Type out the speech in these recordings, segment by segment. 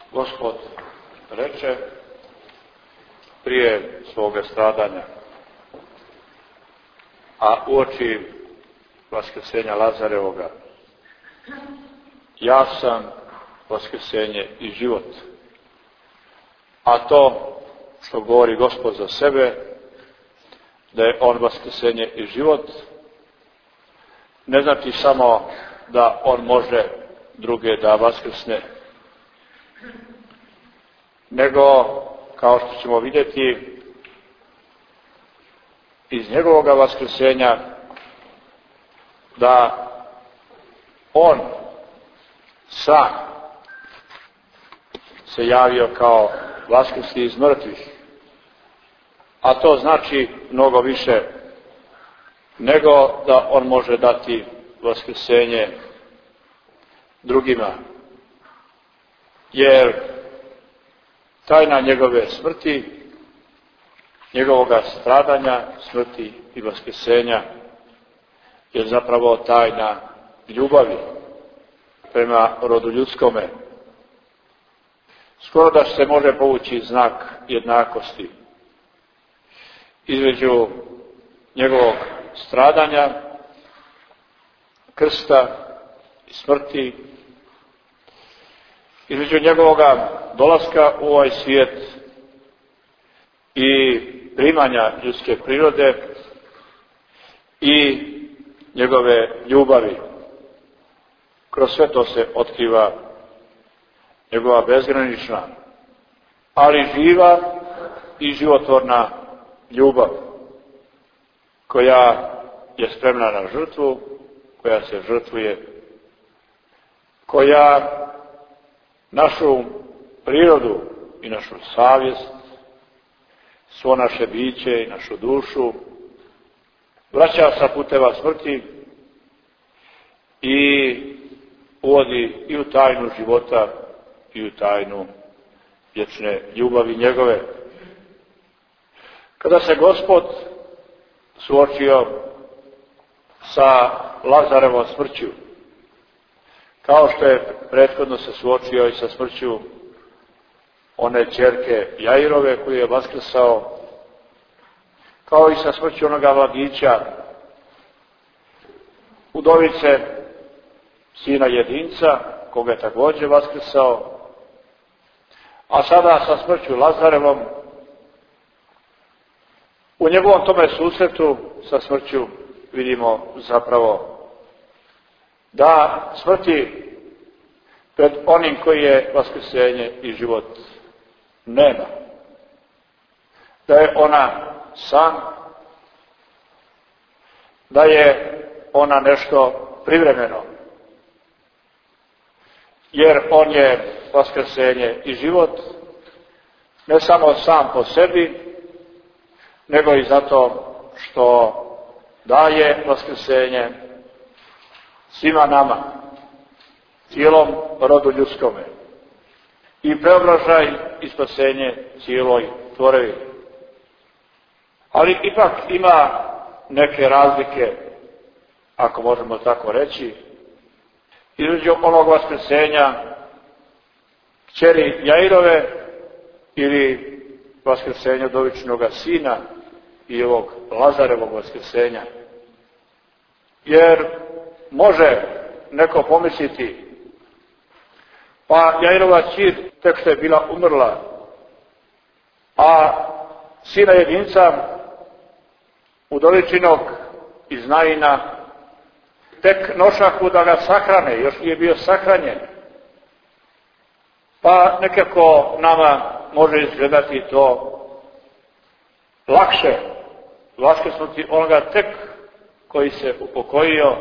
Gospod reče prije svoga stradanja, a uoči vaskrsenja Lazarevoga: ja sam vaskrsenje i život. A to što govori Gospod za sebe, da je on vaskrsenje i život, ne znači samo da on može druge da vaskrsne, nego, kao što ćemo vidjeti iz njegovog vaskrsenja, da on sam se javio kao vaskrsli iz mrtvih, a to znači mnogo više nego da on može dati vaskrsenje drugima, jer tajna njegove smrti, njegovoga stradanja, smrti i vaskrsenja je zapravo tajna ljubavi prema rodu ljudskome. Skoro da se može povući znak jednakosti između njegovog stradanja, krsta i smrti, između njegovoga dolaska u ovaj svijet i primanja ljudske prirode i njegove ljubavi. Kroz sve to se otkriva njegova bezgranična, ali živa i životvorna ljubav, koja je spremna na žrtvu, koja se žrtvuje, koja našu prirodu i našu savjest, svo naše biće i našu dušu vraća sa puteva smrti i uvodi i u tajnu života i u tajnu vječne ljubavi njegove. Kada se Gospod suočio sa Lazarevom smrću, kao što je prethodno se suočio i sa smrću one ćerke Jairove koju je vaskrsao, kao i sa smrću onoga mladića, udovice, sina jedinca, koga je također vaskrsao, a sada sa smrću Lazarevom, u njegovom tome susretu sa smrću vidimo zapravo da smrti pred onim koji je vaskrsenje i život nema. Da je ona san, da je ona nešto privremeno. Jer on je vaskrsenje i život, ne samo sam po sebi, nego i zato što daje vaskrsenje svima nama, cijelom rodu ljudskome, i preobražaj i spasenje cijeloj tvorevi. Ali ipak ima neke razlike, ako možemo tako reći, između onog vaskrsenja kćeri Jairove ili vaskrsenja udovičinoga sina i ovog Lazarevog vaskrsenja. Jer može neko pomisliti, pa Jairova ćir tek što je bila umrla, a sina jedinca udovičinog iz Naina tek nošahu da ga sahrane, još nije bio sahranjen. Pa nekako nama može izgledati to lakše vaskrsnuti onoga tek koji se upokojio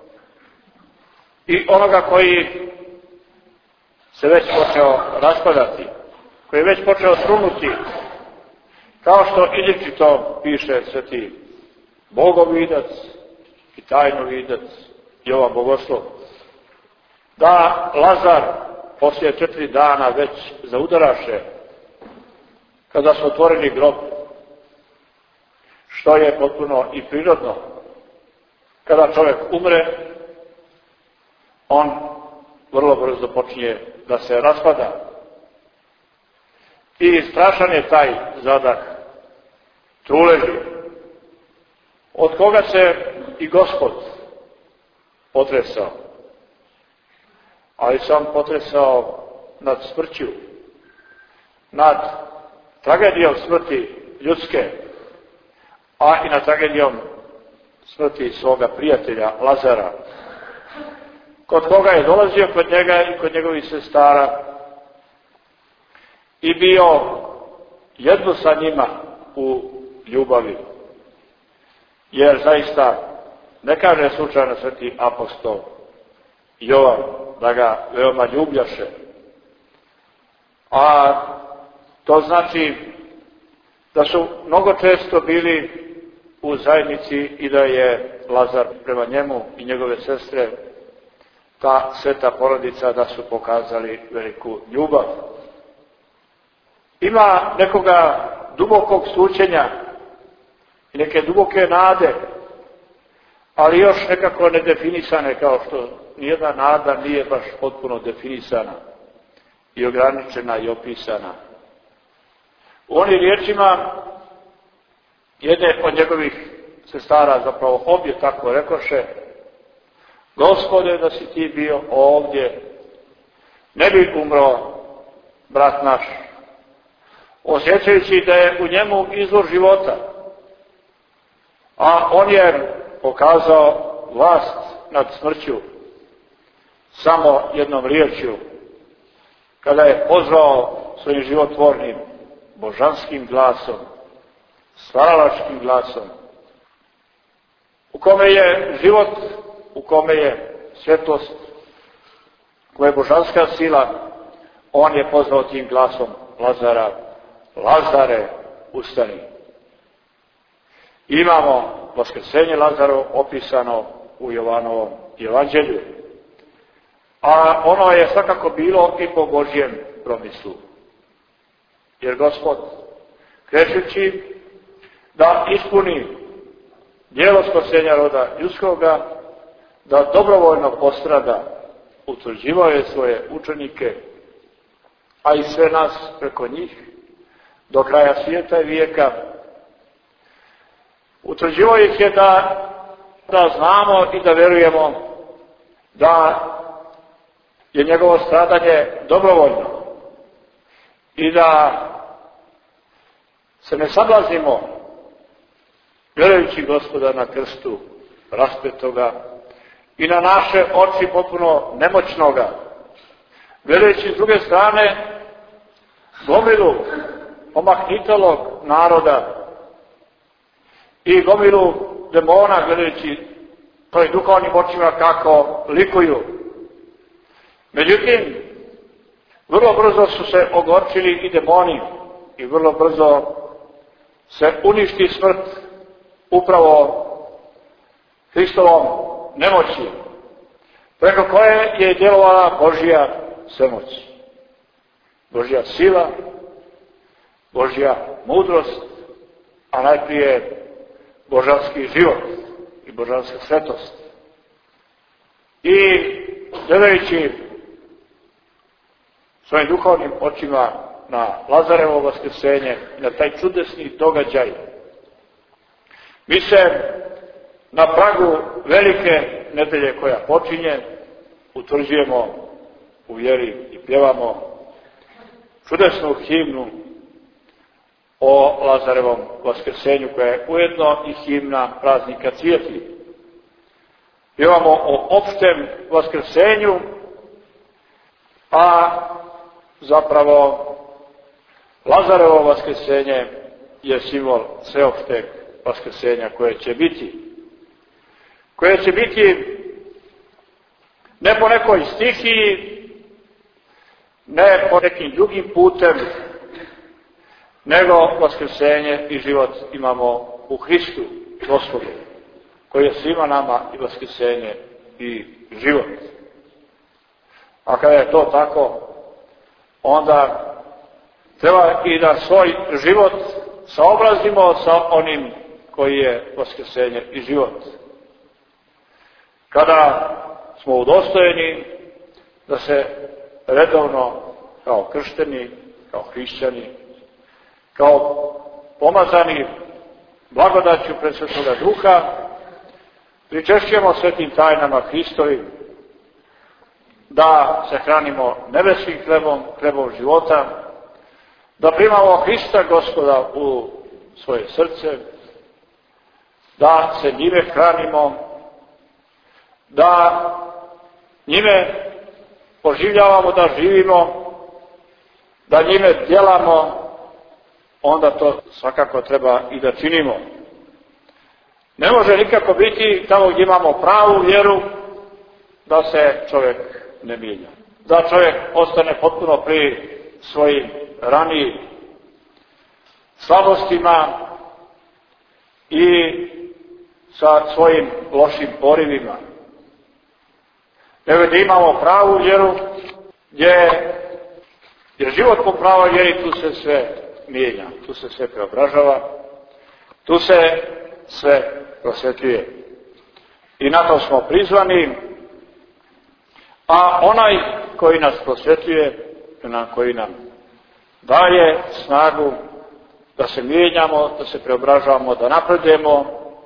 i onoga koji se već počeo raspadati, koji je već počeo trunuti, kao što izričito piše sveti bogovidac i tajnovidac Jovan Bogoslov, da Lazar poslije 4 dana već zaudaraše, kada su otvorili grob, što je potpuno i prirodno. Kada čovjek umre, on vrlo brzo počinje da se raspada. I strašan je taj zadah truleži, od koga se i Gospod potresao. Ali sam potresao nad smrću, nad tragedijom smrti ljudske, a i nad tragedijom smrti svoga prijatelja Lazara, kod koga je dolazio kod njega i kod njegovih sestara i bio jedno sa njima u ljubavi. Jer zaista ne kaže slučajno sveti apostol Jovan da ga veoma ljubljaše. A to znači da su mnogo često bili u zajednici i da je Lazar prema njemu i njegove sestre, ta sveta porodica, da su pokazali veliku ljubav. Ima nekoga dubokog slućenja i neke duboke nade, ali još nekako nedefinisane, kao što nijedna nada nije baš potpuno definisana i ograničena i opisana. U onim riječima jedne od njegovih sestara, zapravo obje tako rekoše: Gospode, da si ti bio ovdje, ne bi umro brat naš, osjećajući da je u njemu izvor života, a on je pokazao vlast nad smrću samo jednom riječju, kada je pozvao svojim životvornim božanskim glasom, stvaralačkim glasom, u kome je život, u kome je svjetlost, u kome je božanska sila. On je pozvao tim glasom Lazara: Lazare, ustani. Imamo vaskrsenje Lazarovo opisano u Jovanovom evanđelju, a ono je svakako bilo i po Božjem promislu. Jer Gospod, krećući da ispuni djelo spasenja roda ljudskoga, da dobrovoljno postrada, utvrđivao je svoje učenike, a i sve nas preko njih, do kraja svijeta i vijeka. Utvrđivao ih je da znamo i da verujemo da je njegovo stradanje dobrovoljno i da se ne sablazimo gledajući Gospoda na krstu raspetoga i na naše oči potpuno nemoćnoga, gledajući s druge strane gomilu omahnitalog naroda i gomilu demona, gledajući toj duhovnim očima kako likuju. Međutim, vrlo brzo su se ogorčili i demoni i vrlo brzo se uništi smrt upravo Hristovom nemoći, preko koje je djelovala Božja svemoć, Božja sila, Božja mudrost, a najprije božanski život i božanska svetost. I gledajući svojim duhovnim očima na Lazarevo vaskrsenje, na taj čudesni događaj, mi se na pragu velike nedelje koja počinje utvrđujemo u vjeri i pjevamo čudesnu himnu o Lazarevom vaskrsenju, koja je ujedno i himna praznika Cvjetli. Pjevamo o opštem vaskrsenju, a zapravo Lazarevo vaskrsenje je simbol sveopšteg vaskrsenja koje će biti ne po nekoj stihiji, ne po nekim drugim putem, nego vaskrsenje i život imamo u Hristu Gospodu, koji je svima nama i vaskrsenje i život. A kada je to tako, onda treba i da svoj život saobrazimo sa onim koji je vaskrsenje i život. Kada smo udostojeni da se redovno kao kršteni, kao hrišćani, kao pomazani blagodaću Presvetoga Duha, pričešćujemo svetim tajnama Hristovim, da se hranimo nebeskim hlebom, hlebom života, da primamo Hrista Gospoda u svoje srce, da se njime hranimo, da njime poživljavamo, da živimo, da njime djelamo, onda to svakako treba i da činimo. Ne može nikako biti tamo gdje imamo pravu vjeru da se čovjek ne mijenja. Da čovjek ostane potpuno pri svojim ranijim slabostima i sa svojim lošim porivima. Nego da imamo pravu vjeru jer život po pravoj vjeri tu se sve mijenja, tu se sve preobražava, tu se sve prosvetljuje. I na to smo prizvani, a onaj koji nas prosvetljuje, koji nam daje snagu da se mijenjamo, da se preobražavamo, da napredujemo,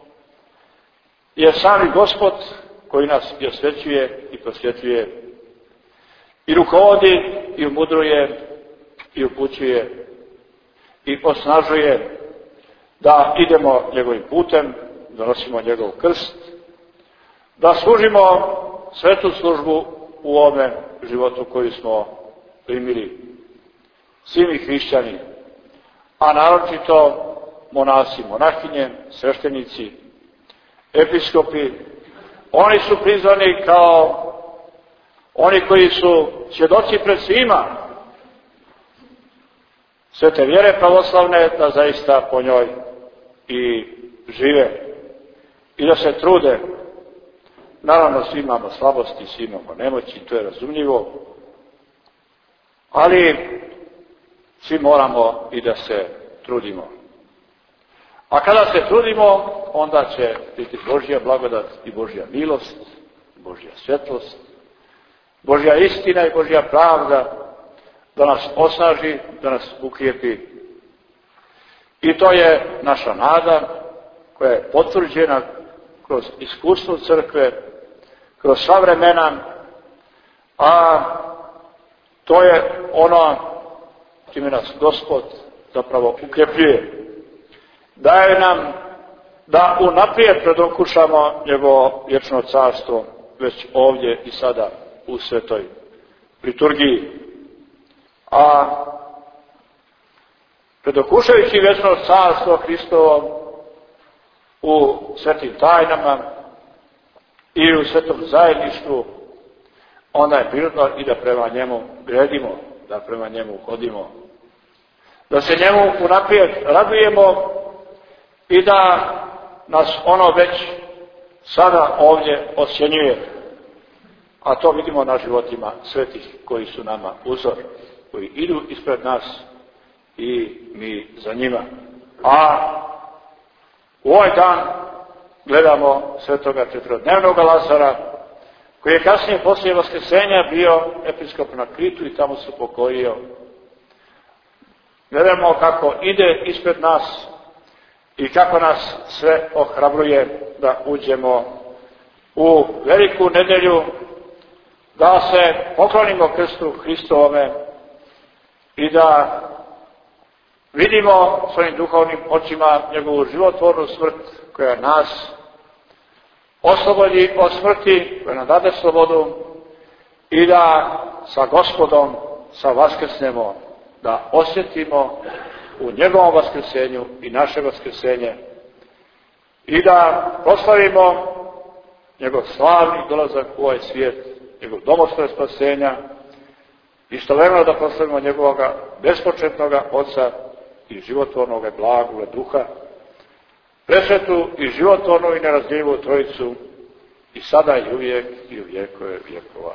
je sami Gospod koji nas i osvećuje i prosvjetljuje i rukovodi i umudruje i upućuje i osnažuje da idemo njegovim putem, da nosimo njegov krst, da služimo svetu službu u ovome životu koji smo primili svi mi hrišćani, a naročito monasi, monahinje, sveštenici, episkopi. Oni su prizvani kao oni koji su svjedoci pred svima svete vjere pravoslavne, da zaista po njoj i žive i da se trude. Naravno, svi imamo slabosti, svi imamo nemoći, to je razumljivo, ali svi moramo i da se trudimo. A kada se trudimo, onda će biti Božja blagodat i Božja milost, Božja svjetlost, Božja istina i Božja pravda da nas osnaži, da nas ukrijepi. I to je naša nada koja je potvrđena kroz iskustvo crkve, kroz sva vremena, a to je ono čime nas Gospod zapravo ukrepljuje. Daje nam da unaprijed predokušamo njegovo vječno carstvo već ovdje i sada u svetoj liturgiji. A predokušajući vječno carstvo Hristovo u svetim tajnama i u svetom zajedništvu, onda je prirodno i da prema njemu gledimo, da prema njemu hodimo, da se njemu unaprijed radujemo i da nas ono već sada ovdje osjenjuje. A to vidimo na životima svetih koji su nama uzor, koji idu ispred nas i mi za njima. A u ovaj dan gledamo svetoga četverodnevnog Lazara, koji je kasnije poslije Vaskrsenja bio episkop na Kritu i tamo se pokojio. Gledamo kako ide ispred nas i kako nas sve ohrabruje da uđemo u veliku nedjelju, da se poklonimo krstu Hristovome i da vidimo svojim duhovnim očima njegovu životvornu smrt koja nas oslobodi od smrti, koja nam dade slobodu i da sa Gospodom vaskrsnemo, da osjetimo u njegovom vaskrsenju i naše vaskrsenje i da proslavimo njegov slavni dolazak u ovaj svijet, njegov domostaj spasenja, istovremeno da proslavimo njegovoga bespočetnoga Oca i životvornoga blagoga Duha, presvetu i životvornu i nerazdjeljivu Trojicu i sada i uvijek i u vjekove vjekova.